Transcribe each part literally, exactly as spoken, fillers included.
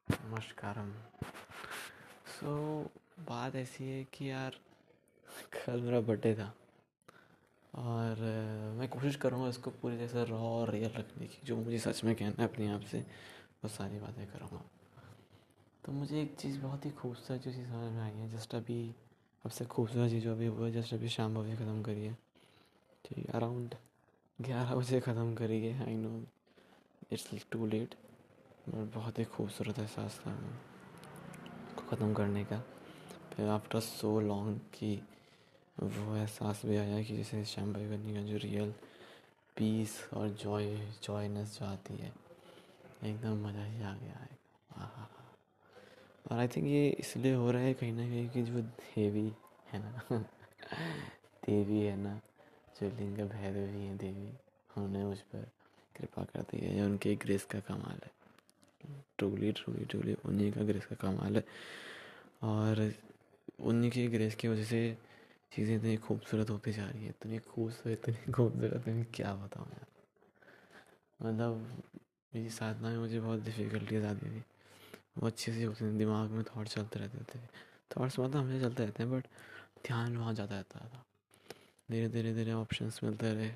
नमस्कारम। सो बात ऐसी है कि यार कल मेरा बर्थडे था और अ, मैं कोशिश करूँगा इसको पूरी तरह से रॉ और रियल रखने की। जो मुझे सच में कहना है अपने आप से वो सारी बातें करूँगा। तो मुझे एक चीज़ बहुत ही खूबसूरत जो चीज़ समझ में आई है, जस्ट अभी सबसे खूबसूरत चीज़ जो अभी हुआ है, जस्ट अभी शाम बजे ख़त्म करी है। ठीक है, अराउंड ग्यारह बजे ख़त्म करी है। I know it's too late, but बहुत ही खूबसूरत एहसास था उसको ख़त्म करने का। फिर आफ्टर सो लॉन्ग कि वो एहसास भी आया कि जैसे श्याम भाई करने का जो रियल पीस और जॉय जॉयनेस जो आती है, एकदम मज़ा ही आ गया है। आहा। और आई थिंक ये इसलिए हो रहा है कहीं ना कहीं कि जो देवी है ना देवी है ना, जो लिंग भैरवी है देवी, उन्होंने मुझ पर कृपा कर दी है। ये उनके ग्रेस का कमाल है। ट्रूली ट्रूली ट्रूली उन्हीं का ग्रेस का कमाल है। और उन्हीं की ग्रेस की वजह से चीज़ें इतनी खूबसूरत होती जा रही है, इतनी खूबसूरत इतनी खूबसूरत, मैं क्या बताऊँ यार। मतलब मेरी साधना में मुझे बहुत डिफ़िकल्टीज आती थी। वो अच्छी सी होती थी, दिमाग में थॉट चलते रहते थे। थॉट्स मतलब हमेशा चलते रहते हैं, बट ध्यान वहाँ ज़्यादा रहता था। धीरे धीरे धीरे ऑप्शंस मिलते रहे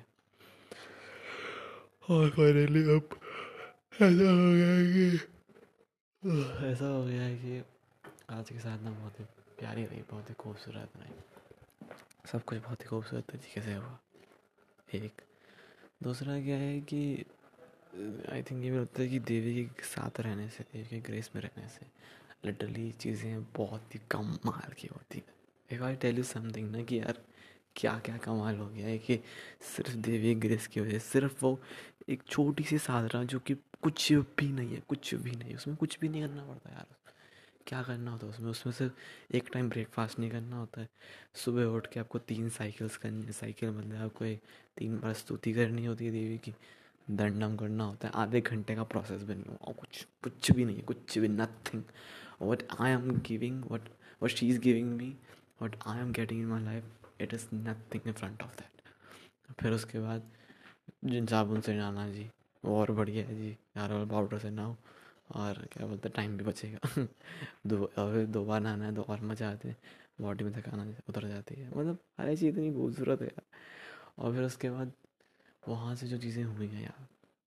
और फाइनली अब ऐसा हो गया है कि ऐसा हो गया है कि आज की साधना बहुत ही प्यारी रही, बहुत ही खूबसूरत रही। सब कुछ बहुत ही खूबसूरत तरीके से हुआ। एक दूसरा क्या है कि आई थिंक ये भी लगता है कि देवी के साथ रहने से, देवी के ग्रेस में रहने से लिटरली चीज़ें बहुत ही कमाल की होती है। एक आई टेल यू समथिंग ना कि यार क्या क्या कमाल हो गया है कि सिर्फ देवी ग्रेस की वजह से, सिर्फ वो एक छोटी सी साधना जो कि कुछ भी नहीं है, कुछ भी नहीं, उसमें कुछ भी नहीं करना पड़ता यार। क्या करना होता है उसमें उसमें सिर्फ एक टाइम ब्रेकफास्ट नहीं करना होता है। सुबह उठ के आपको तीन साइकिल्स करनी है, साइकिल मतलब आपको एक तीन बार स्तुति करनी होती है देवी की, दंडम करना होता है। आधे घंटे का प्रोसेस भी नहीं हुआ, कुछ कुछ भी नहीं है, कुछ भी nothing. What I am giving, what what she is giving me, what I am getting in my life, it is nothing in front of that. फिर उसके बाद जिन साबुन से नहाना जी, वो और बढ़िया है जी, नारियल पाउडर से नहाओ और क्या बोलते हैं टाइम भी बचेगा दो और दो बार नहाना है, दो और मजा आते हैं, बॉडी में थकान उतर जाती है। मतलब हर चीज़ इतनी खूबसूरत है यार। और फिर उसके बाद वहाँ से जो चीज़ें हुई हैं यार,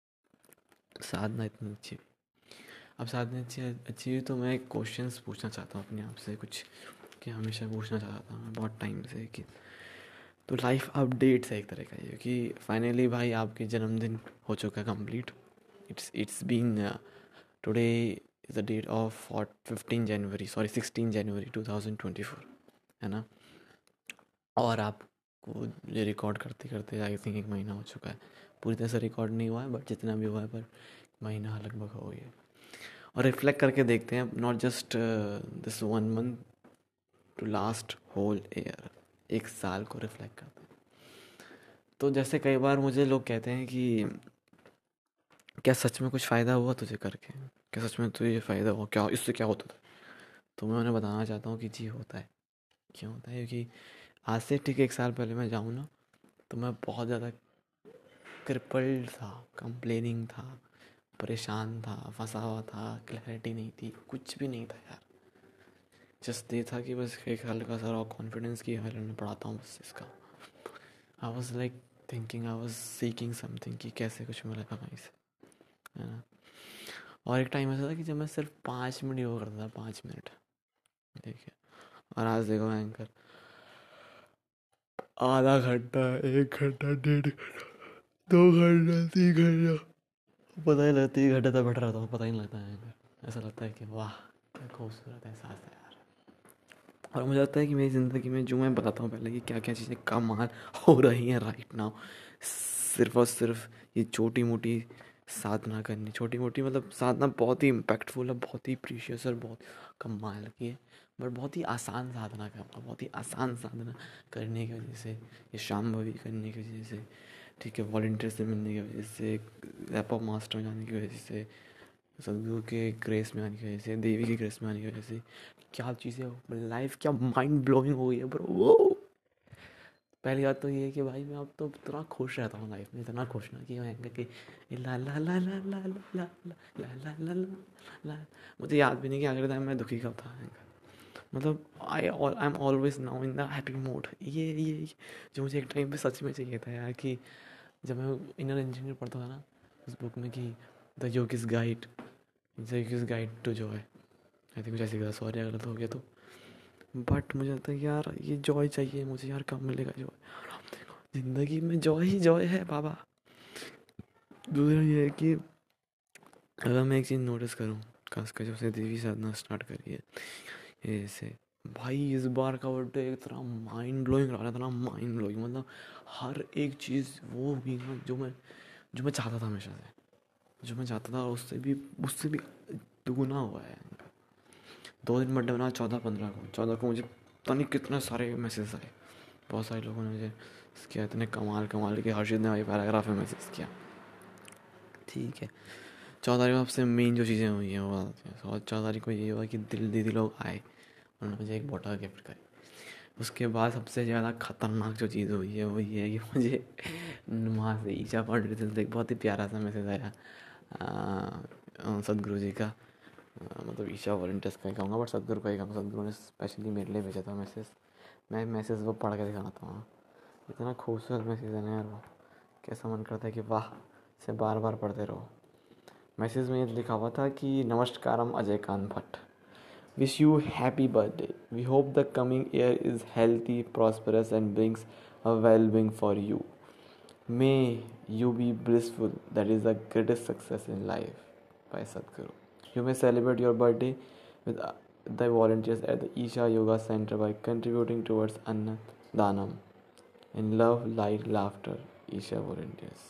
साधना इतनी अच्छी हुई। अब साधना अच्छी अच्छी हुई तो मैं क्वेश्चन पूछना चाहता हूँ अपने आप से कुछ, कि हमेशा पूछना चाहता था मैं बहुत टाइम से कि तो लाइफ अपडेट्स है एक तरह का ये कि फाइनली भाई आपके जन्मदिन हो चुका है complete. It's it's been today is the date of fifteen January, sorry sixteen January two thousand twenty four, है ना। और आपको ये रिकॉर्ड करते करते आई थिंक एक महीना हो चुका है। पूरी तरह से रिकॉर्ड नहीं हुआ है, बट जितना भी हुआ है पर महीना लगभग हो गया है। और रिफ्लेक्ट करके देखते हैं, not just this one month, to last whole year, एक साल को रिफ्लेक्ट करते हैं। तो जैसे कई बार मुझे लोग कहते हैं कि क्या सच में कुछ फ़ायदा हुआ तुझे करके, क्या सच में तुझे फ़ायदा हुआ, क्या इससे क्या होता था। तो मैं उन्हें बताना चाहता हूँ कि जी होता है। क्यों होता है, क्योंकि आज से ठीक एक साल पहले मैं जाऊँ ना, तो मैं बहुत ज़्यादा क्रिपल्ड था, कंप्लेनिंग था, परेशान था, फंसा हुआ था, क्लैरिटी नहीं थी, कुछ भी नहीं था यार। जस्ट ये था कि बस एक हल्का सा रॉ कॉन्फिडेंस की हाल में पढ़ाता हूँ बस इसका। I was like thinking, I was seeking something कि कैसे कुछ मिलेगा कहीं से, है ना। और एक टाइम ऐसा था कि जब मैं सिर्फ पाँच मिनट योगा करता था, पाँच मिनट, देखिए। और आज देखो एंकर आधा घंटा, एक घंटा, डेढ़ घंटा, दो घंटा, तीन घंटा, पता ही लगता, तीन घंटे तक बैठा रहता हूँ, पता ही नहीं लगता है एंकर। ऐसा लगता है कि वाह क्या खूबसूरत एहसास है यार। और मुझे लगता है कि मेरी ज़िंदगी में जो मैं बताता हूँ पहले कि क्या क्या चीज़ें कमाल हो रही हैं राइट नाउ, सिर्फ और सिर्फ ये छोटी मोटी साधना करनी, छोटी मोटी मतलब साधना बहुत ही इम्पैक्टफुल है, बहुत ही प्रीशियस और बहुत कमाल की है। बट बहुत ही आसान साधना करना, बहुत ही आसान साधना करने की वजह से, ये शाम भवी करने की वजह से, ठीक है, वॉल्टियर से मिलने की वजह से, रैप ऑफ मास्टर में जाने की वजह से, सदगुरु के ग्रेस में आने की वजह से, देवी की ग्रेस में आने की वजह से, क्या चीज़ें लाइफ क्या माइंड ब्लोइंग हो गई है ब्रो। वो पहली बात तो ये है कि भाई मैं अब तो इतना खुश रहता हूँ लाइफ में, इतना खुश ना कि मैं कि ला ला ला ला ला ला ला ला ला ला ला ला मुझे याद भी नहीं कि आखिरी टाइम मैं दुखी कब था। मतलब I I am always now in the happy mode. ये ये जो मुझे एक टाइम पे सच में चाहिए था यार, कि जब मैं इनर इंजीनियर पढ़ता था ना उस बुक में, कि the yogi's guide the yogi's guide to joy, I think कुछ ऐसी, सॉरी अगर गलत हो गया तो, बट मुझे लगता है कि यार ये जॉय चाहिए मुझे यार, कब मिलेगा जॉय? ज़िंदगी में जॉय ही जॉय है बाबा। दूसरा ये है कि अगर मैं एक चीज़ नोटिस करूँ, खासकर जब से देवी साधना स्टार्ट करी है ये ऐसे, भाई इस बार का बर्थडे इतना माइंड ब्लोइंग रहा, इतना माइंड ब्लोइंग, मतलब हर एक चीज़ वो भी ना जो मैं जो मैं चाहता था हमेशा से, जो मैं चाहता था उससे भी उससे भी दुगुना हुआ है। दो दिन बर्थडे बना, चौदह पंद्रह को चौदह को मुझे पता नहीं कितने सारे मैसेज आए, बहुत सारे लोगों ने मुझे किया, इतने कमाल कमाल के, हर्षित ने भाई पैराग्राफ में मैसेज किया। ठीक है, चौदह तारीख को सबसे मेन जो चीज़ें हुई हैं वो आती हैं। और चौदह तारीख को ये हुआ कि दिल दीदी लोग आए, उन्होंने मुझे एक बॉटल गिफ्ट करी। उसके बाद सबसे ज़्यादा ख़तरनाक जो चीज़ हुई है वो ये है कि मुझे वहाँ से ईशा फाउंडेशन से एक बहुत ही प्यारा सा मैसेज आया सदगुरु जी का, मतलब ईशा वॉलंटियर्स का ही कहूँगा, बट सदगुरु का ही कहूँगा। सदगुरु ने स्पेशली मेरे लिए भेजा था मैसेज। मैं मैसेज वो पढ़ के दिखाता हूँ, इतना खूबसूरत मैसेज है ना यार वो, कैसा मन करता है कि वाह इसे बार बार पढ़ते रहो। मैसेज में ये लिखा हुआ था कि नमस्कारम Ajay Kant Bhatt, wish you happy birthday, we hope the coming year is healthy prosperous and brings a well being for you, may you be blissful, that is the greatest success in life by Sadhguru. You may celebrate your birthday with uh, the volunteers at the Isha Yoga Center by contributing towards Anna Danam. In love, light, laughter, Isha volunteers.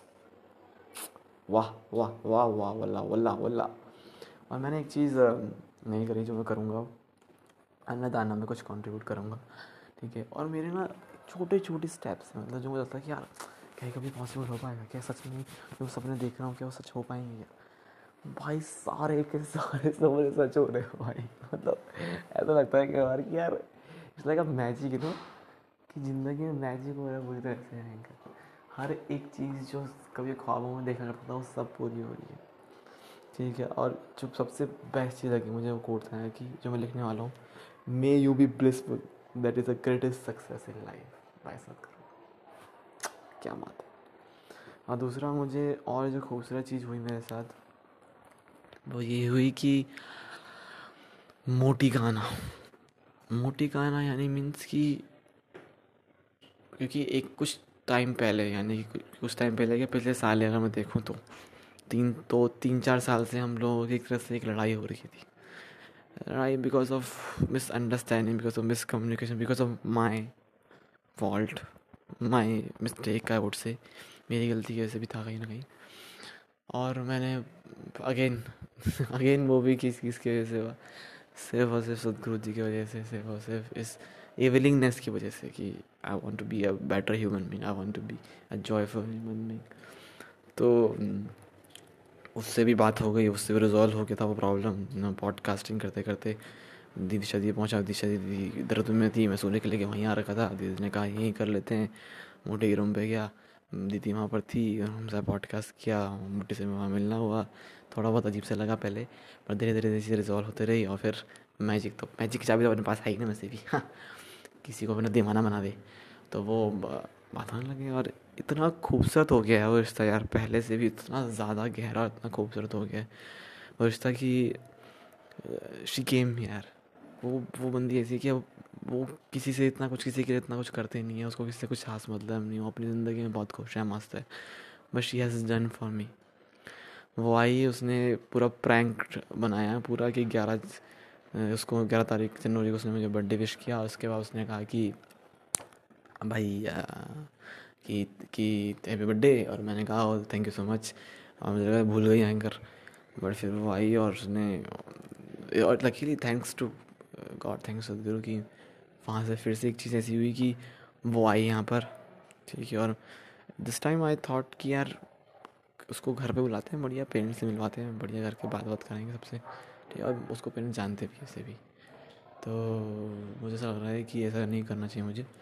वाह वाह वाह वाह वल्ला वल्ला वल्ला। और मैंने एक चीज़ नहीं करी जो मैं करूँगा, अन्नदान में कुछ कंट्रीब्यूट करूँगा, ठीक है। और मेरे ना छोटे छोटे स्टेप्स हैं, मतलब जो मुझे लगता है कि यार क्या कभी पॉसिबल हो पाएगा क्या, सच में जो सपने देख रहा हूँ क्या वो सच हो पाएंगे क्या? भाई सारे के सारे सपने सच हो रहे हो भाई। मतलब ऐसा लगता है कि यार कि यार it's like a magic, you know, कि ज़िंदगी में मैजिक हो रहा है पूरी तरह से है। हर एक चीज़ जो कभी ख्वाबों में देखा करता था वो सब पूरी हो रही है, ठीक है। और जो सबसे बेस्ट चीज़ लगी मुझे वो कोट था कि जो मैं लिखने वाला हूँ, may you be blissful, that is the greatest success in life by Sadhguru. क्या बात है। और दूसरा मुझे और जो खूबसूरत चीज़ हुई मेरे साथ वो ये हुई कि मोटी गाना मोटी गाना यानी मीन्स कि, क्योंकि एक कुछ टाइम पहले, यानी कि कुछ टाइम पहले के पिछले साल अगर मैं देखूँ तो तीन तो तीन चार साल से हम लोगों की एक तरह से एक लड़ाई हो रही थी। लड़ाई because of misunderstanding, because of miscommunication, because of my fault, my mistake I would say, मेरी गलती की वजह से भी था कहीं ना कहीं। और मैंने अगेन अगेन वो भी किस किस की वजह से हुआ, सिर्फ और सिर्फ सदगुरु जी की वजह से, सिर्फ और सिर्फ इस ये विलिंगनेस की वजह से कि I want to be a better human being, I want to be a joyful human being. तो उससे भी बात हो गई, उससे भी रिजॉल्व हो गया था वो प्रॉब्लम। पॉडकास्टिंग करते करते दीदी शादी पहुँचा, दीदी दीदी दर्द में थी, मैं सोने के लिए वहीं आ रखा था, दीदी ने कहा यहीं कर लेते हैं। मोटे की रूम पे गया, दीदी वहाँ पर थी, हमसे पॉडकास्ट किया, मोटे से वहाँ मिलना हुआ। थोड़ा बहुत अजीब सा लगा पहले, पर धीरे धीरे चीज़ें रिजॉल्व होते रही। और फिर मैजिक तो मैजिक की चाबी तो अपने पास है ही ना वैसे भी, हाँ, किसी को अपना दीवाना बना दे तो वो बात आने लगे। और इतना खूबसूरत हो गया है वो रिश्ता यार, पहले से भी इतना ज़्यादा गहरा, इतना खूबसूरत हो गया है वो रिश्ता कि शी केम यार। वो वो बंदी ऐसी कि वो किसी से इतना कुछ किसी के लिए इतना कुछ करते नहीं है, उसको किसी से कुछ खास मतलब नहीं, वो अपनी ज़िंदगी में बहुत खुश है, मस्त है, but she has done for me. वो आई, उसने पूरा प्रैंक बनाया पूरा कि ग्यारह उसको ग्यारह तारीख जनवरी को उसने मुझे बर्थडे विश किया। उसके बाद उसने कहा कि भाई आ, कि कि हैप्पी बर्थडे, और मैंने कहा थैंक यू सो मच, और मुझे लगा भूल गई एंकर, बट फिर वो आई और उसने, और luckily thanks to God, thanks Sadhguru की, वहाँ से फिर से एक चीज़ ऐसी हुई कि वो आई यहाँ पर, ठीक है। और दिस टाइम आई थॉट कि यार उसको घर पे बुलाते हैं, बढ़िया पेरेंट्स से मिलवाते हैं, बढ़िया करके बात बात करेंगे सबसे, ठीक है। और उसको पेरेंट्स जानते भी ऐसे भी, तो मुझे ऐसा लग रहा है कि ऐसा नहीं करना चाहिए मुझे।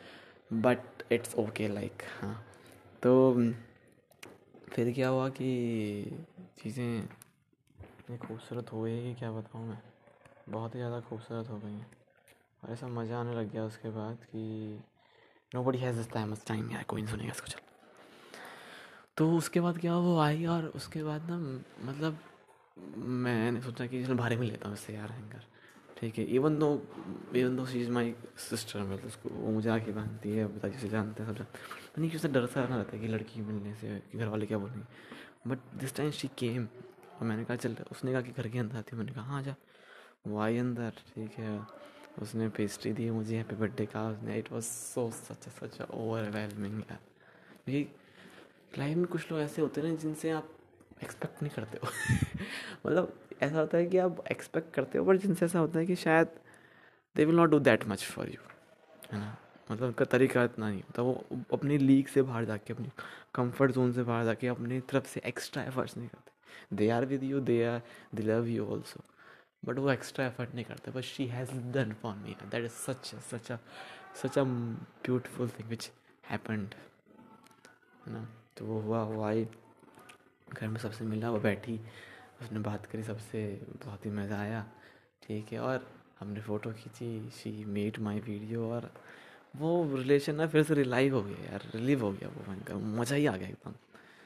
बट इट्स ओके लाइक हाँ। तो फिर क्या हुआ कि चीज़ें इतनी खूबसूरत हो गई कि क्या बताऊँ मैं, बहुत ही ज़्यादा खूबसूरत हो गई हैं। और ऐसा मज़ा आने लग गया उसके बाद कि nobody has this time time यार, कोई नहीं सुनेगा इसको चल। तो उसके बाद क्या वो आई और उसके बाद ना मतलब मैंने सोचा कि चल भारे में लेता हूँ इससे यार हैंगर, ठीक है। Even though even though she is my sister, मतलब उसको वो मुझे आके बांधती है, पिताजी से जानते हैं सब जानते, नहीं कि उससे डर सा ना रहता है कि लड़की मिलने से कि घर वाले क्या बोलेंगे। But this time she came और मैंने कहा चल, उसने कहा कि घर के अंदर आती, मैंने कहा हाँ जा। वो आई अंदर, ठीक है। उसने पेस्ट्री दी मुझे हैप्पी बर्थडे का, उसने it was so such such overwhelming यार। ये लाइफ में कुछ लोग ऐसे होते हैं ना जिनसे आप एक्सपेक्ट नहीं करते हो मतलब ऐसा होता है कि आप एक्सपेक्ट करते हो, पर जिनसे ऐसा होता है कि शायद they will not do that much for you, है ना। मतलब उनका तरीका इतना नहीं होता, वो अपनी लीग से बाहर जाके, अपनी कंफर्ट जोन से बाहर जाके अपनी तरफ से एक्स्ट्रा एफर्ट्स नहीं करते। They are with you, they are they love you also, but वो एक्स्ट्रा एफर्ट नहीं करते। But she has done for me, that is such such a such a beautiful thing which happened, है ना। तो वो हुआ, वो आई घर में सबसे मिला, वो बैठी, उसने बात करी सबसे, बहुत ही मज़ा आया, ठीक है। और हमने फ़ोटो खींची, शी मेड माई वीडियो, और वो रिलेशन ना फिर से रिलाइव हो गया यार, रिलीव हो गया वो, भयंकर मज़ा ही आ गया एकदम।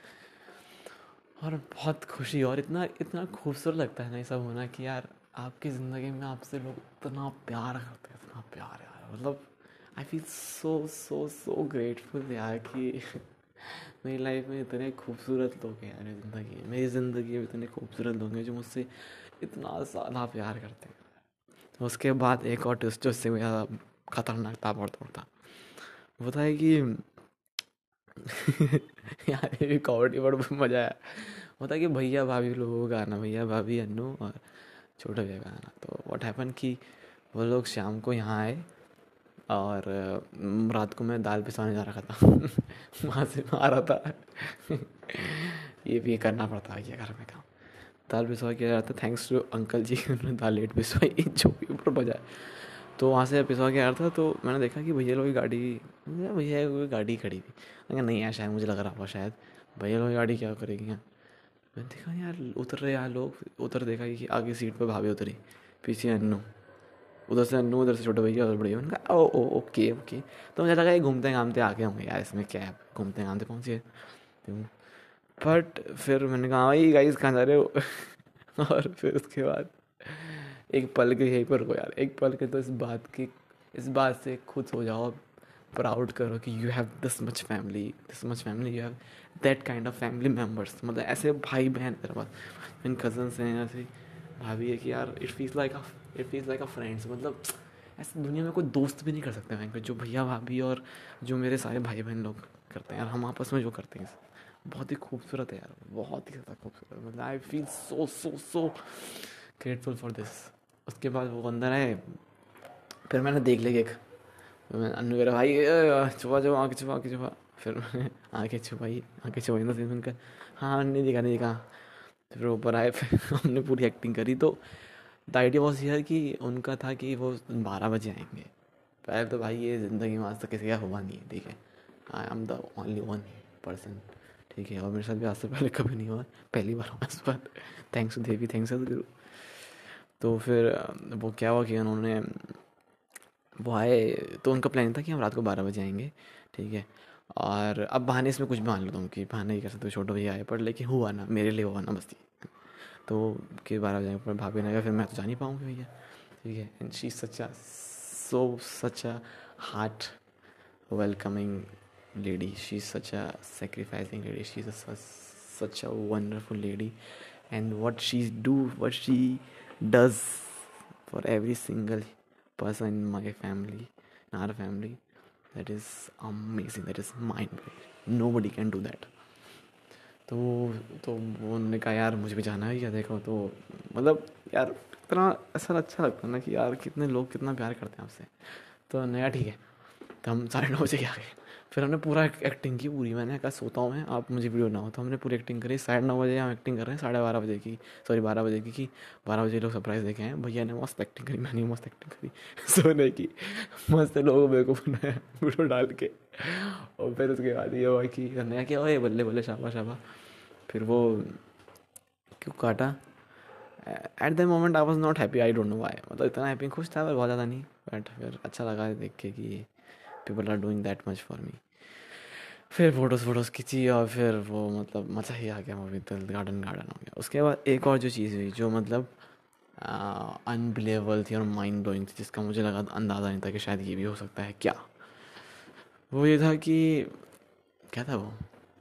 और बहुत खुशी, और इतना इतना खूबसूरत लगता है ना ये सब होना कि यार आपकी ज़िंदगी में आपसे लोग इतना प्यार करते हैं, इतना प्यार यार, मतलब I feel so so so grateful यार कि मेरी लाइफ में इतने खूबसूरत लोग हैं यार, मेरी ज़िंदगी मेरी ज़िंदगी में इतने खूबसूरत लोग हैं जो मुझसे इतना ज़्यादा प्यार करते हैं। तो उसके बाद एक और ट्विस्ट जो उससे ज़्यादा खतरनाक था, बहुत था, वो था कि यार ये भी कॉमेडी बड़ा मज़ा आया। होता कि भैया भाभी लोगों का गाना, भैया भाभी अन्नू और छोटे भैया का गाना। तो व्हाट हैपन कि वो लोग शाम को यहाँ आए और रात को मैं दाल पिसवाने जा रखा था वहाँ से मैं आ रहा था ये भी करना पड़ता है क्या घर में काम, दाल पिसवा के आ रहा था, थैंक्स टू अंकल जी उन्होंने दाल लेट पिसवाई जो भी ऊपर बजा। तो वहाँ से पिसवा के आ रहा था, तो मैंने देखा कि भैया लोग की गाड़ी, भैया कोई गाड़ी खड़ी थी। मैंने नहीं यार, शायद मुझे लग रहा हुआ शायद भैया लोग की गाड़ी क्या करेगी यहाँ। मैंने देखा यार उतर रहे यार लोग, उतर देखा कि आगे सीट पे भाभी उतरी, पीछे अन्नू, उधर से अन्नू, उधर से छोटे भैया, उधर बड़े। मैंने कहा ओ ओ ओके ओके। तो मुझे लगा ये घूमते घामते आके होंगे यार, इसमें क्या है, घूमते घामते पहुँचे। बट फिर मैंने कहा भाई गाइस कहाँ जा रहे हो और फिर उसके बाद एक पल के यहीं पर रुको यार, एक पल के तो इस बात की इस बात से खुद हो जाओ, प्राउड करो कि you have this much family, this much family, you have that kind of family members. मतलब ऐसे भाई बहन तेरे पास, इन कजन्स हैं, ऐसे भाभी है कि यार it feels like a it feels like a friends. मतलब ऐसे दुनिया में कोई दोस्त भी नहीं कर सकते मैं, जो भैया भाभी और जो मेरे सारे भाई बहन लोग करते हैं यार, हम आपस में जो करते हैं बहुत ही खूबसूरत है यार, बहुत ही ज़्यादा खूबसूरत। मतलब I feel so so so grateful for this. उसके बाद वो अंदर आए, फिर मैंने देख लिया एक, मैं अन्नू मेरा भाई छुपा छुपा आँखें छुपा आँखें छुपा, फिर मैंने आँखें छुपाई आँखें छुपाई ना, फिर मैंने कहा हाँ नहीं दिखा नहीं दिखा। फिर ऊपर आए, फिर हमने पूरी एक्टिंग करी। तो द आइडिया वॉज हियर कि उनका था कि वो बारह बजे आएंगे। पहले तो भाई ये ज़िंदगी में आज तक किसी का हुआ नहीं है, ठीक है। I am the only one person, ठीक है। और मेरे साथ भी आज से पहले कभी नहीं हुआ, पहली बार हुआ इस बार, thanks to Devi, thanks to guru. तो फिर वो क्या हुआ कि उन्होंने वो आए, तो उनका प्लान था कि हम रात को बारह बजे आएंगे, ठीक है। और अब बहाने इसमें कुछ भी मान लो तुम कि बहाने ही कर सकते हो, छोटे भैया आए, पर लेकिन हुआ ना, मेरे लिए हुआ ना बस ये। तो कि बारह बजे पर भाभी ने कहा फिर मैं तो जा नहीं पाऊँगी भैया, ठीक है। And she such a so such a heart welcoming lady, she's such a sacrificing lady, she's a, such a wonderful lady, and what she do what she does for every single person in my family, in our family, that is amazing, that is mind blowing, nobody can do that. तो तो उन्होंने कहा यार मुझे भी जाना है क्या, देखो तो मतलब यार इतना ऐसा अच्छा लगता है ना कि यार कितने लोग कितना प्यार करते हैं आपसे। तो नया ठीक है, तो हम साढ़े नौ बजे आ गए। फिर हमने पूरा एक्टिंग की पूरी, मैंने कहा सोता हूँ मैं, आप मुझे वीडियो ना हो, तो हमने पूरी एक्टिंग करी। साढ़े नौ बजे हम एक्टिंग कर रहे हैं, साढ़े बारह बजे की, सॉरी बारह बजे की कि बारह बजे लोग सरप्राइज़ देखे हैं। भैया ने मस्त एक्टिंग करी, मैंने मस्त एक्टिंग करी सोने की, मस्त लोगों मेरे को बनाया वीडियो डाल के। और फिर उसके बाद ये हुआ कि नया क्या हुआ, बल्ले बल्ले शाबा शाबा। फिर वो क्यों काटा, at the moment I was not happy, I don't know why, मतलब इतना हैप्पी खुश था पर बहुत ज़्यादा नहीं, बट फिर अच्छा लगा देख के कि people are doing that much for me. फिर फोटोज़ फोटोज़ खींची और फिर वो मतलब मज़ा ही आ गया, मूवी तो गार्डन गार्डन हो गया। उसके बाद एक और जो चीज़ हुई जो मतलब अनबिलीवेबल थी और माइंड ब्लोइंग थी, जिसका मुझे लगा अंदाज़ा नहीं था कि शायद ये भी हो सकता है क्या, वो ये था कि क्या था वो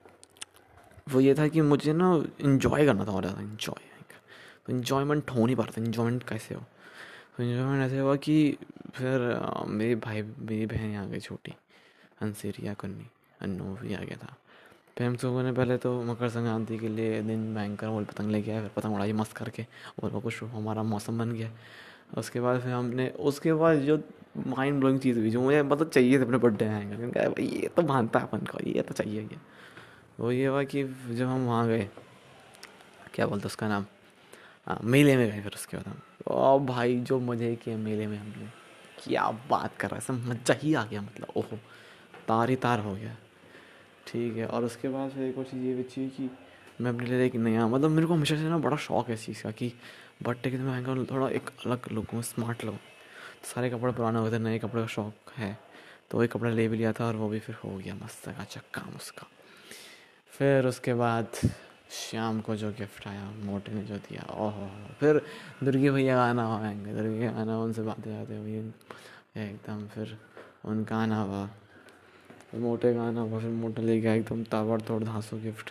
वो ये था कि मुझे ना इन्जॉय करना था और ज़्यादा इन्जॉय। तो इन्जॉयमेंट हो नहीं पा रहा था, इन्जॉयमेंट कैसे हो, तो इन्जॉयमेंट ऐसे हुआ कि फिर अ, मेरे भाई मेरी बहन आ गई छोटी, अनसीरिया कन्नी अन्नू भी आ गया था। फिर हम लोगों ने पहले तो मकर संक्रांति के लिए दिन भयंकर बोल पतंग लेके आए, फिर पतंग उड़ाई मस्त करके, और वो कुछ हमारा मौसम बन गया। उसके बाद फिर हमने उसके बाद जो माइंड ब्लोइंग चीज़ हुई जो मुझे मतलब चाहिए थे अपने बर्थडे में आएगा, क्योंकि भाई ये तो मानता है अपन को, ये तो चाहिए ये। वो ये हुआ कि जब हम वहाँ गए, क्या बोलते उसका नाम, हाँ मेले में गए। फिर उसके बाद हम, ओ भाई जो मज़े किए मेले में हमने, क्या बात कर रहा है, सब मज़ा ही आ गया, मतलब ओहो तार ही तार हो गया। ठीक है, और उसके बाद फिर एक और चीज़ ये भी अच्छी कि मैं अपने लिए एक नया, मतलब मेरे को हमेशा से ना बड़ा शौक है इस चीज़ का कि बर्थडे के दिन मैं थोड़ा एक अलग लगूँ, स्मार्ट लगूँ। तो सारे कपड़े पुराने होते, नए कपड़े का शौक है, तो वही कपड़ा ले भी लिया था और वो भी फिर हो गया मस्त का चक्का उसका। फिर उसके बाद शाम को जो गिफ्ट आया मोटे ने जो दिया, ओहो, फिर दुर्गी भैया का आना हुआ, दुर्गी का आना, उनसे बातें आते हुई एकदम, फिर उनका आना हुआ, मोटे का आना हुआ, फिर मोटे ले गया एकदम ताबड़ तोड़ धांसू गिफ्ट,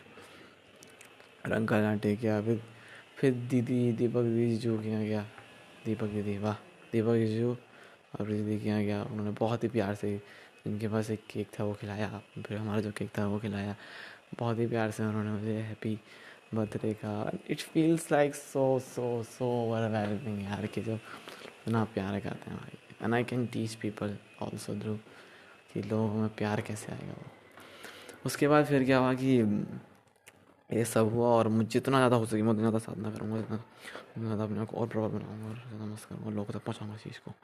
रंग का लाटे किया। फिर फिर दीदी दीपक दीदी जो किया गया, दीपक दीदी वाह, दीपक जीजू और दीदी किया गया, उन्होंने बहुत ही प्यार से, जिनके पास एक केक था वो खिलाया, फिर हमारा जो केक था वो खिलाया, बहुत ही प्यार से उन्होंने मुझे हैप्पी बर्थडे का। It feels like so so so overwhelming यार, कि जब इतना प्यार करते हैं भाई, and I can teach people also through कि लोगों में प्यार कैसे आएगा वो। उसके बाद फिर क्या हुआ कि ये सब हुआ, और मुझे जितना ज़्यादा हो सके मैं उतना ज़्यादा साधना करूँगा, जितना उतना ज़्यादा अपने को और प्रॉपर बनाऊँगा और ज़्यादा मस्त करूँगा, लोगों तक पहुँचाऊँगा चीज़ को।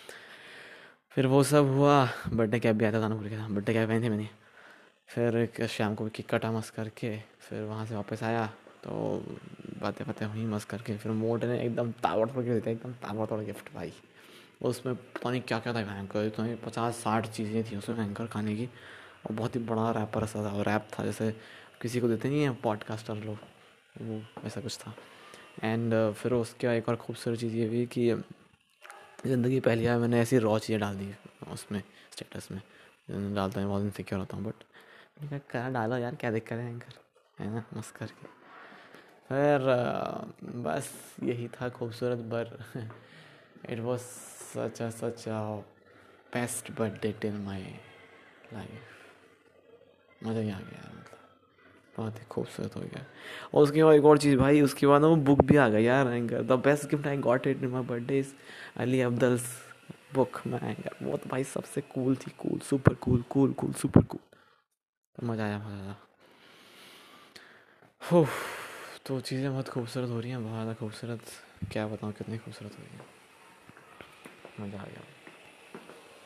फिर वो सब हुआ, बर्थडे कैब भी आया था, भूल गया था, बर्थडे कैब पहनी थी मैंने। फिर एक शाम को केक कटा मस्त करके, फिर वहाँ से वापस आया तो बातें बातें हुई मस्त करके। फिर मोड ने एकदम ताबड़ तोड़ के देता, एकदम ताबड़ तोड़ गिफ्ट भाई। उसमें पता नहीं क्या क्या था भयंकर, तो पचास साठ चीज़ें थी उसमें भयंकर खाने की, और बहुत ही बड़ा रैपर सा था, रैप था जैसे किसी को देते नहीं है पॉडकास्टर लोग, वो ऐसा कुछ था। एंड फिर उसके एक और खूबसूरत चीज़ ये भी कि ज़िंदगी पहली बार मैंने ऐसी रॉ चीज़ें डाल दी उसमें स्टेटस में, डालता है बहुत इनसिक्योर होता हूँ, बट मैंने कहा क्या डालो यार, क्या दिक्कत है एंकर, है ना, मस्त करके। फिर अ, बस यही था खूबसूरत, पर it was such a such a best birthday till my life, मज़ा ही आ गया यार, मतलब बहुत ही खूबसूरत हो गया। और उसके बाद एक और चीज़ भाई, उसके बाद ना वो बुक भी आ गया यार, anchor the best gift I got it in my birthday is Ali Abdaal's book में एंकर। वो तो भाई सबसे कूल थी, cool super cool cool cool super cool, तो मज़ा आया मज़ा आया। हो तो चीज़ें बहुत खूबसूरत हो रही हैं, बहुत ज़्यादा खूबसूरत, क्या बताऊँ कितनी खूबसूरत हो रही है, मज़ा आ गया।